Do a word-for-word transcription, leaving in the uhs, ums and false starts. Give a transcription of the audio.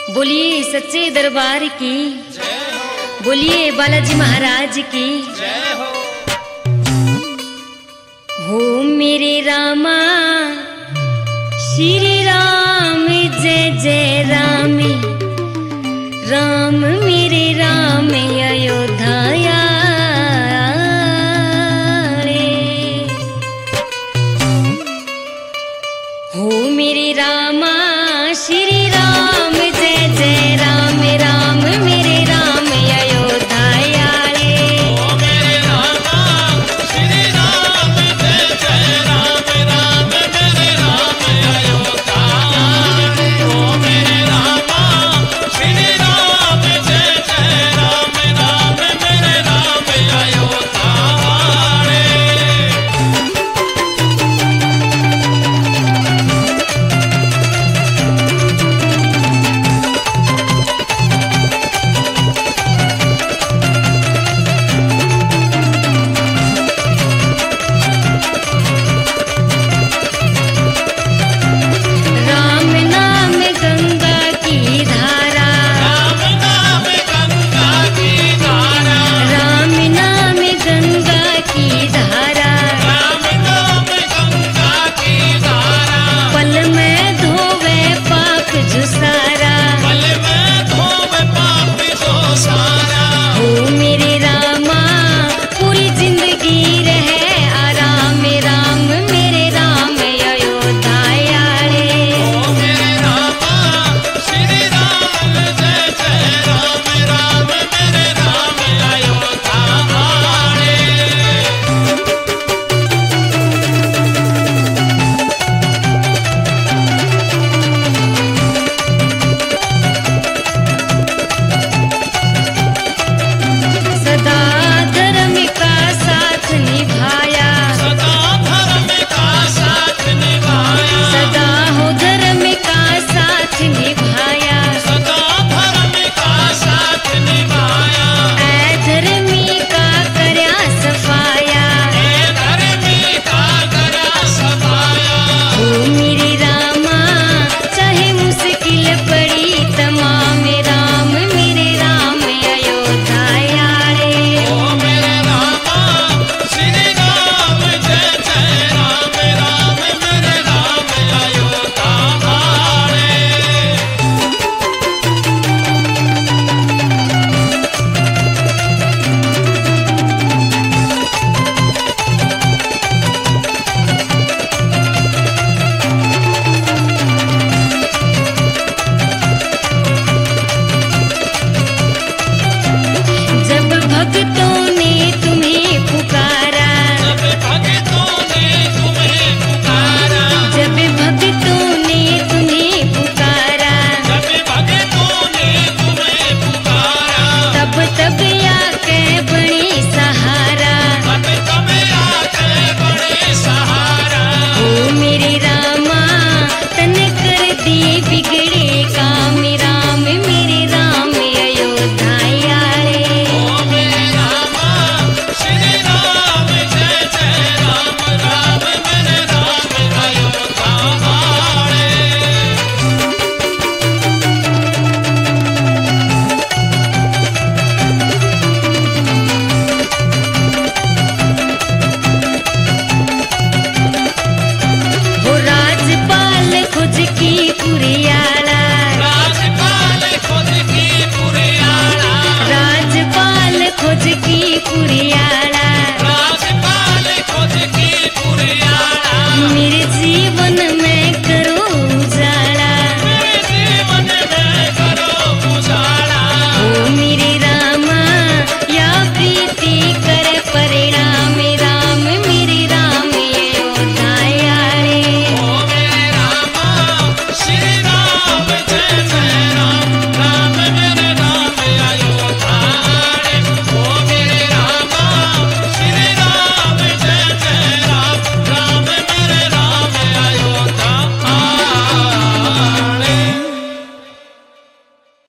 बोलिए सच्चे दरबार की, बोलिए बालाजी महाराज की। हो मेरे रामा श्री राम, जय जय राम राम, मेरे राम अयोध्या रे। हो मेरे रामा श्री राम, जय जय राम राम, मेरे राम अयोध्या रे। ओ मेरे रामा श्री राम, जय जय राम राम, मेरे राम अयोध्या रे। ओ मेरे रामा श्री राम, जय जय राम राम, मेरे राम अयोध्या रे। राम नाम गंगा की धारा, राम नाम गंगा की धारा, राम नाम गंगा की धारा, राम नाम गंगा की धारा। पल में धोवे पाप जो सारा। पल में धोवे पाप जो सारा। हो मेरे रामा पूरी जिंदगी रहे आराम राम, मेरे राम अयोध्या रे। ओ मेरे रामा श्री राम, जय जय राम राम, मेरे राम अयोध्या रे। सदा धर्म का साथ निभाया, सदा धर्म का साथ निभाया, सदा हो धर्म का साथ निभाया। सदा धर्म का साथ निभाया। ऐ धर्मी का करया सफाया, ए धर्मी का करा सफाया। हो मेरे रामा चाहे मुश्किल पड़ी तमाम राम, मेरे राम अयोध्या रे। ओ मेरे रामा श्री राम, जय जय राम राम, मेरे राम अयोध्या रे। जब भक्तों ने तुम्हें पुकारा, जब भक्तों ने तुम्हें पुकारा, जब भक्तों ने तुम्हें पुकारा, जब भक्तों ने तुम्हें पुकारा, तब तब आके बड़ी सहारा। तब तब आके बड़े सहारा। हो मेरे रामा तन कर दिए बिगड़े काम राम, मेरे राम अयोध्या रे। ओ मेरे रामा श्री राम, जय जय राम राम, मेरे राम अयोध्या रे। हो राजपाल खुद की पुरियाला, राजपाल खुद की पुरियाला, राजपाल खुद की पुरियाला।